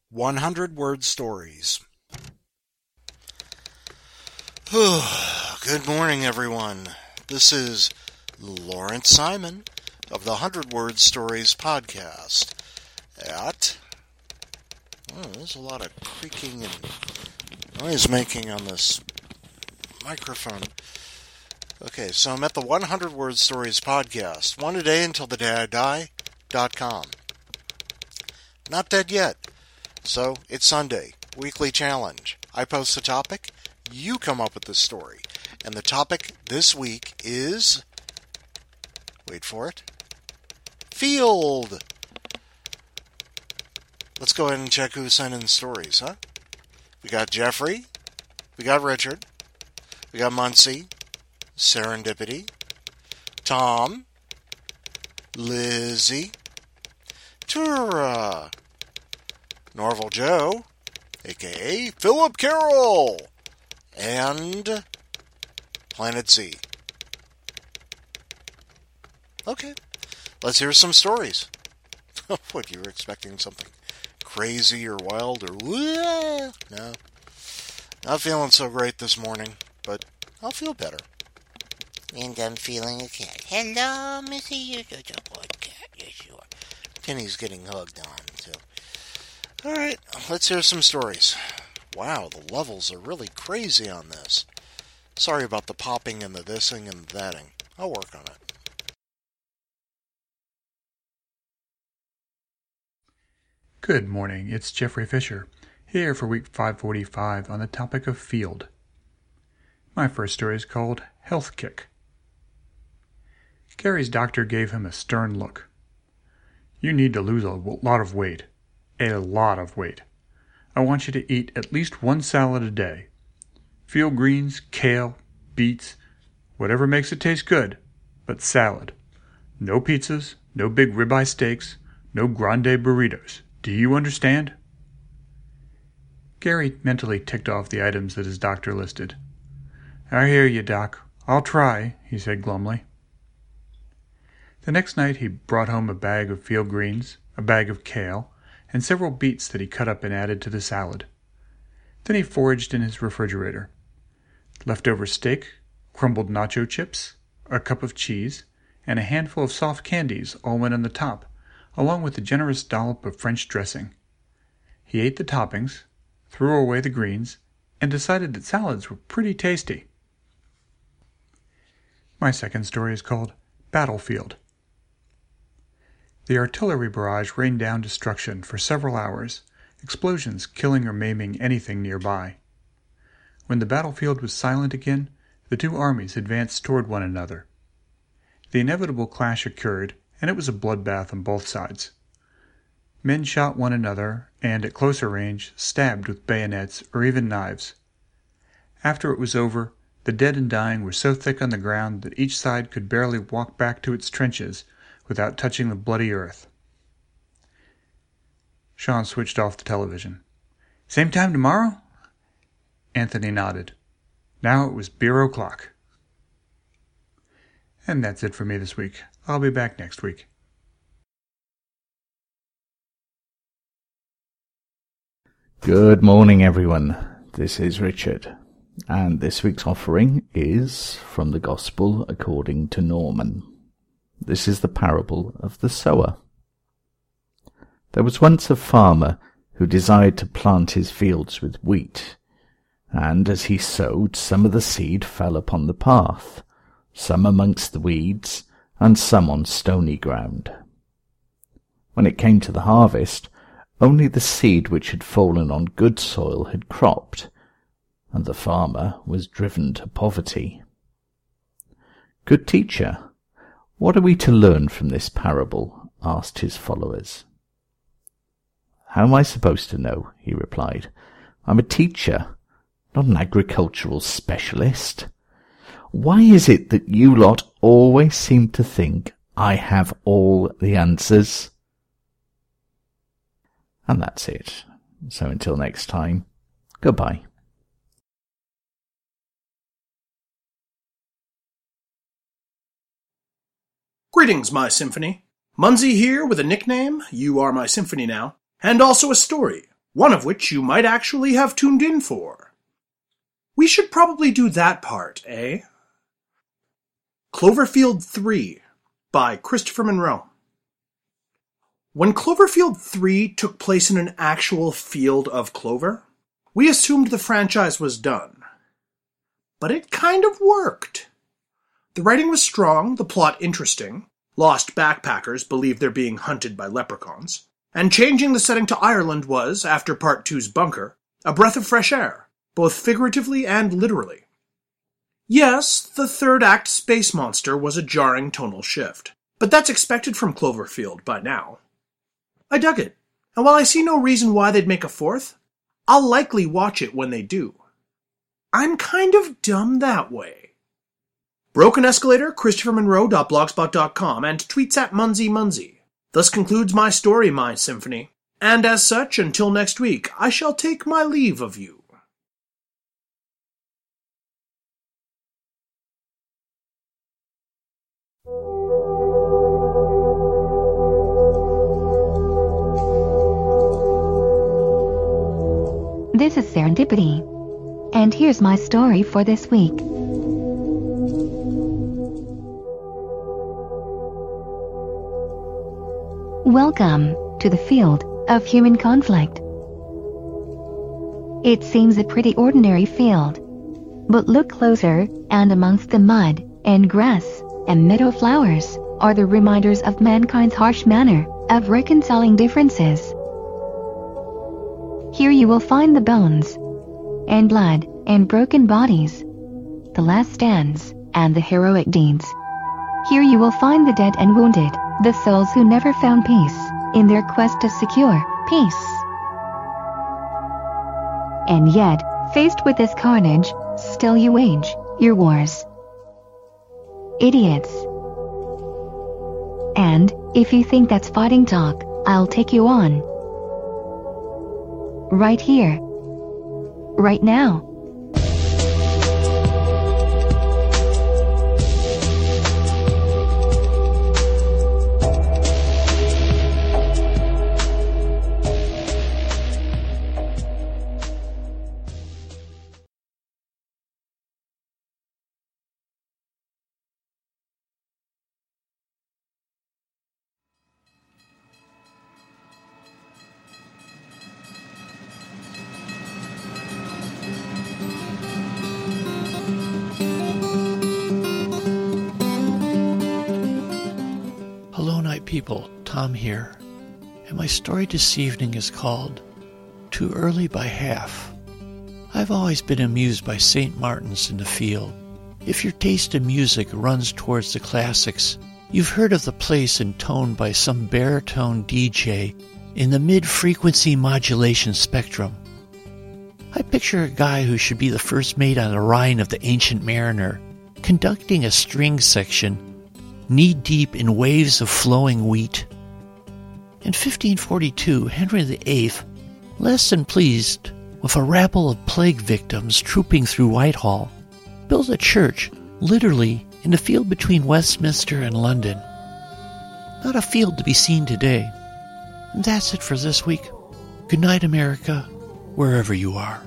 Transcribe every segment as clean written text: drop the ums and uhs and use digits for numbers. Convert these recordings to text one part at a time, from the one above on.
100-word stories. Good morning, everyone. This is Lawrence Simon of the 100-word stories podcast. There's a lot of creaking and noise making on this microphone. Okay, so I'm at the 100-word stories podcast. One a day until the day I die.com. Not dead yet. So, it's Sunday, weekly challenge. I post a topic, you come up with the story. And the topic this week is... wait for it. Field! Let's go ahead and check who sent in stories, huh? We got Jeffrey. We got Richard. We got Muncie. Serendipity. Tom. Lizzie. Tura. Norval Joe, a.k.a. Philip Carroll, and Planet Z. Okay, let's hear some stories. What, you were expecting something crazy or wild or... No, not feeling so great this morning, but I'll feel better. And I'm feeling okay. Hello, Missy, you're such a good cat, yes you are. Penny's getting hugged on, too. Alright, let's hear some stories. Wow, the levels are really crazy on this. Sorry about the popping and the thising and the thating. I'll work on it. Good morning, it's Jeffrey Fisher, here for week 545 on the topic of field. My first story is called Health Kick. Gary's doctor gave him a stern look. You need to lose a lot of weight. A lot of weight. I want you to eat at least one salad a day. Field greens, kale, beets, whatever makes it taste good, but salad. No pizzas, no big ribeye steaks, no grande burritos. Do you understand? Gary mentally ticked off the items that his doctor listed. I hear you, Doc. I'll try, he said glumly. The next night he brought home a bag of field greens, a bag of kale, and several beets that he cut up and added to the salad. Then he foraged in his refrigerator. Leftover steak, crumbled nacho chips, a cup of cheese, and a handful of soft candies all went on the top, along with a generous dollop of French dressing. He ate the toppings, threw away the greens, and decided that salads were pretty tasty. My second story is called Battlefield. The artillery barrage rained down destruction for several hours, explosions killing or maiming anything nearby. When the battlefield was silent again, the two armies advanced toward one another. The inevitable clash occurred, and it was a bloodbath on both sides. Men shot one another, and at closer range, stabbed with bayonets or even knives. After it was over, the dead and dying were so thick on the ground that each side could barely walk back to its trenches without touching the bloody earth. Sean switched off the television. Same time tomorrow? Anthony nodded. Now it was bureau o'clock. And that's it for me this week. I'll be back next week. Good morning, everyone. This is Richard, and this week's offering is from the Gospel according to Norman. This is the parable of the sower. There was once a farmer who desired to plant his fields with wheat, and as he sowed, some of the seed fell upon the path, some amongst the weeds, and some on stony ground. When it came to the harvest, only the seed which had fallen on good soil had cropped, and the farmer was driven to poverty. Good teacher, what are we to learn from this parable? Asked his followers. How am I supposed to know? He replied. I'm a teacher, not an agricultural specialist. Why is it that you lot always seem to think I have all the answers? And that's it. So until next time, goodbye. Greetings, my symphony. Munzie here with a nickname, you are my symphony now, and also a story, one of which you might actually have tuned in for. We should probably do that part, eh? Cloverfield 3 by Christopher Monroe. When Cloverfield 3 took place in an actual field of clover, we assumed the franchise was done. But it kind of worked. The writing was strong, the plot interesting, lost backpackers believe they're being hunted by leprechauns, and changing the setting to Ireland was, after Part 2's bunker, a breath of fresh air, both figuratively and literally. Yes, the third act space monster was a jarring tonal shift, but that's expected from Cloverfield by now. I dug it, and while I see no reason why they'd make a fourth, I'll likely watch it when they do. I'm kind of dumb that way. Broken Escalator, ChristopherMonroe.blogspot.com, and tweets at MunseyMunsey. Thus concludes my story, my symphony, and as such, until next week, I shall take my leave of you. This is Serendipity, and here's my story for this week. Welcome to the field of human conflict. It seems a pretty ordinary field, but look closer, and amongst the mud and grass and meadow flowers are the reminders of mankind's harsh manner of reconciling differences. Here you will find the bones and blood and broken bodies, the last stands and the heroic deeds. Here you will find the dead and wounded, the souls who never found peace in their quest to secure peace. And yet, faced with this carnage, still you wage your wars. Idiots. And, if you think that's fighting talk, I'll take you on. Right here. Right now. Hello, night people. Tom here. And my story this evening is called Too Early by Half. I've always been amused by St. Martin's in the Field. If your taste in music runs towards the classics, you've heard of the place intoned by some baritone DJ in the mid-frequency modulation spectrum. I picture a guy who should be the first mate on the Rhine of the Ancient Mariner, conducting a string section knee-deep in waves of flowing wheat. In 1542, Henry VIII, less than pleased with a rabble of plague victims trooping through Whitehall, built a church, literally, in the field between Westminster and London. Not a field to be seen today. And that's it for this week. Good night, America, wherever you are.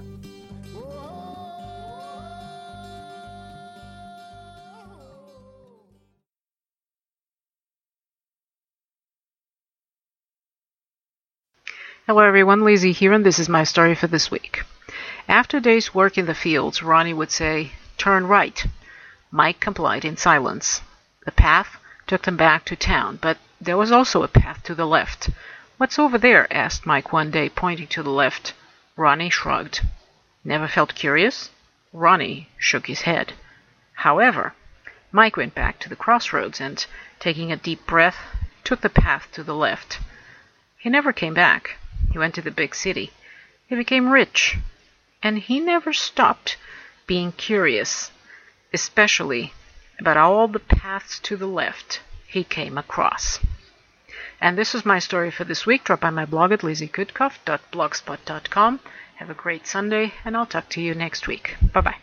Hello everyone, Lizzie here, and this is my story for this week. After a day's work in the fields, Ronnie would say, "Turn right." Mike complied in silence. The path took them back to town, but there was also a path to the left. "What's over there?" asked Mike one day, pointing to the left. Ronnie shrugged. "Never felt curious?" Ronnie shook his head. However, Mike went back to the crossroads and, taking a deep breath, took the path to the left. He never came back. He went to the big city. He became rich. And he never stopped being curious, especially about all the paths to the left he came across. And this is my story for this week. Drop by my blog at lizziegoodcuff.blogspot.com. Have a great Sunday, and I'll talk to you next week. Bye-bye.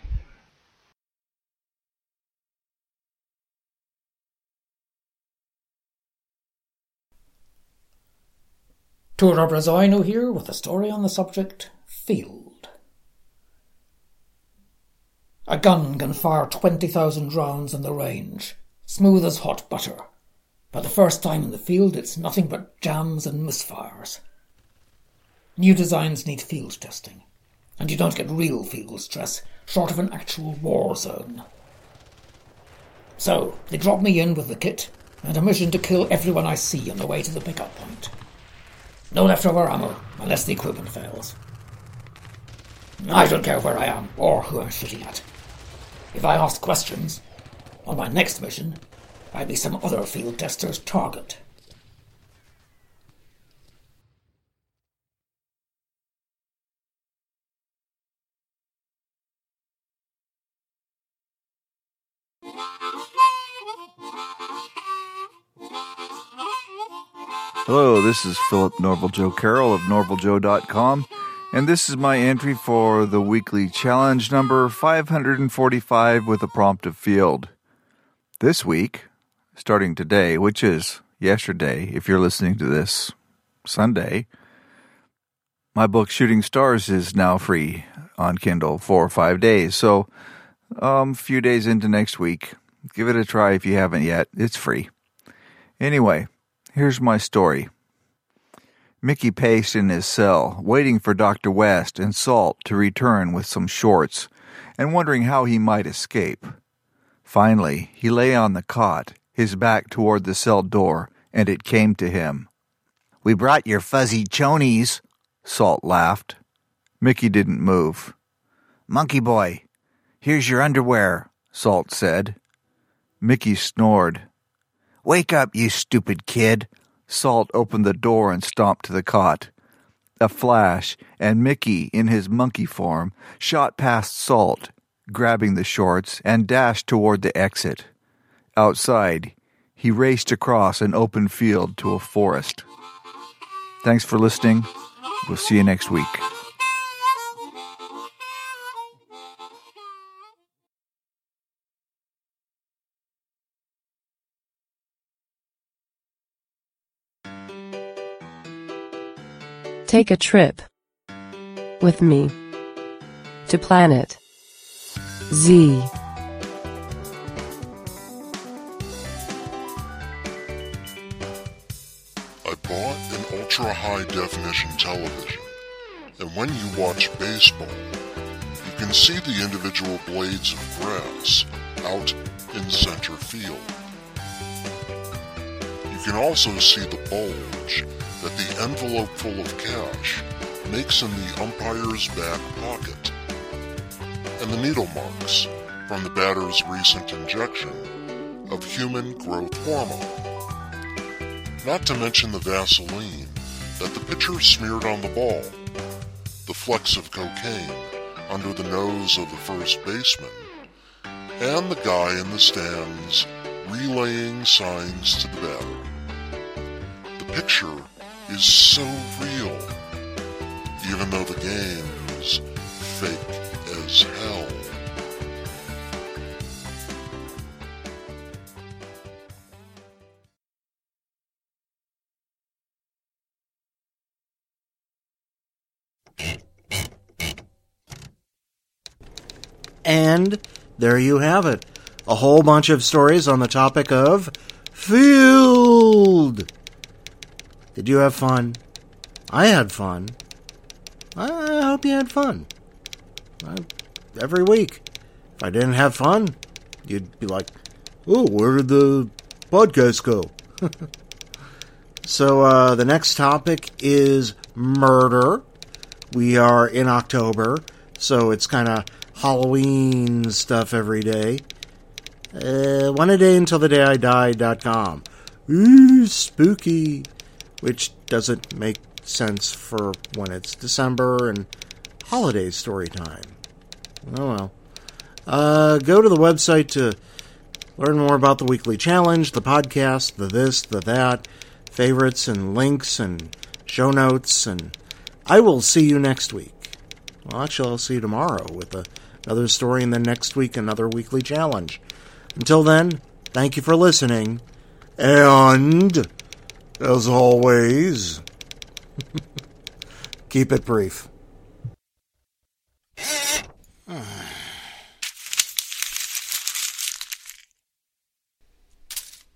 Tudor Brazino here with a story on the subject, Field. A gun can fire 20,000 rounds in the range, smooth as hot butter. But the first time in the field, it's nothing but jams and misfires. New designs need field testing, and you don't get real field stress short of an actual war zone. So, they drop me in with the kit and a mission to kill everyone I see on the way to the pickup point. No leftover ammo, unless the equipment fails. I don't care where I am, or who I'm shooting at. If I ask questions, on my next mission, I'll be some other field tester's target. Hello, this is Philip Norval Joe Carroll of NorvalJoe.com, and this is my entry for the weekly challenge number 545 with a prompt of field. This week, starting today, which is yesterday, if you're listening to this Sunday, my book Shooting Stars is now free on Kindle for 5 days. So, a few days into next week, give it a try if you haven't yet. It's free. Anyway, here's my story. Mickey paced in his cell, waiting for Dr. West and Salt to return with some shorts, and wondering how he might escape. Finally, he lay on the cot, his back toward the cell door, and it came to him. "We brought your fuzzy chonies," Salt laughed. Mickey didn't move. "Monkey boy, here's your underwear," Salt said. Mickey snored. "Wake up, you stupid kid." Salt opened the door and stomped to the cot. A flash, and Mickey, in his monkey form, shot past Salt, grabbing the shorts, and dashed toward the exit. Outside, he raced across an open field to a forest. Thanks for listening. We'll see you next week. Take a trip with me to Planet Z. I bought an ultra-high-definition television, and when you watch baseball, you can see the individual blades of grass out in center field. You can also see the bulge that the envelope full of cash makes in the umpire's back pocket, and the needle marks from the batter's recent injection of human growth hormone. Not to mention the Vaseline that the pitcher smeared on the ball, the flecks of cocaine under the nose of the first baseman, and the guy in the stands relaying signs to the batter. The picture is so real, even though the game's fake as hell. And there you have it. A whole bunch of stories on the topic of field. Did you have fun? I had fun. I hope you had fun. Every week. If I didn't have fun, you'd be like, "Oh, where did the podcast go?" So the next topic is murder. We are in October, so it's kind of Halloween stuff every day. One a day until the day I die.com. Ooh, spooky. Which doesn't make sense for when it's December and holiday story time. Oh well. Go to the website to learn more about the weekly challenge, the podcast, the this, the that, favorites and links and show notes, and I will see you next week. Well, actually, I'll see you tomorrow with another story, and then next week another weekly challenge. Until then, thank you for listening, and as always, Keep it brief.